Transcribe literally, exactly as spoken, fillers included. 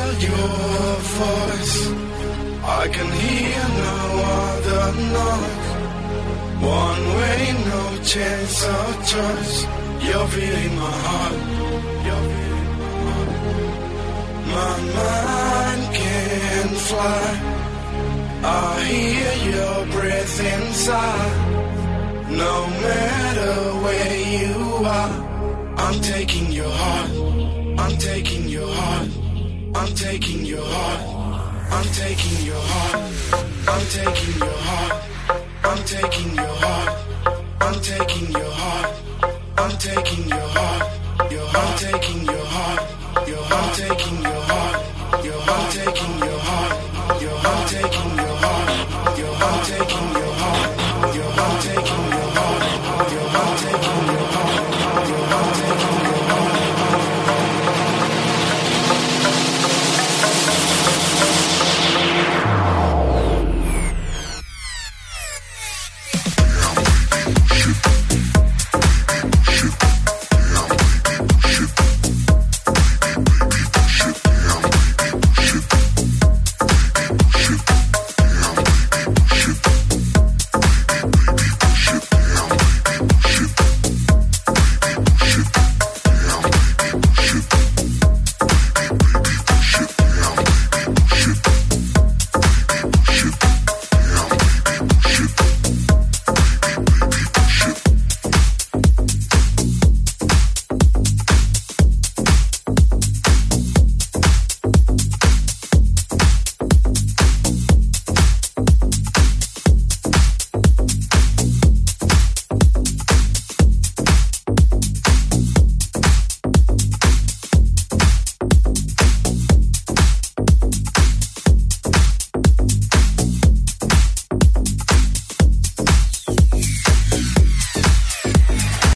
hear your voice. I can hear no other noise. One way, no chance of choice. You're feeling my heart. You're feeling my heart. My mind can fly. I hear your breath inside. No matter where you are, I'm taking your heart. I'm taking your heart. I'm taking your heart. I'm taking your heart. I'm taking your heart. I'm taking your heart. I'm taking your heart. I'm taking your heart. Your heart. I'm taking your heart. Your heart. I'm taking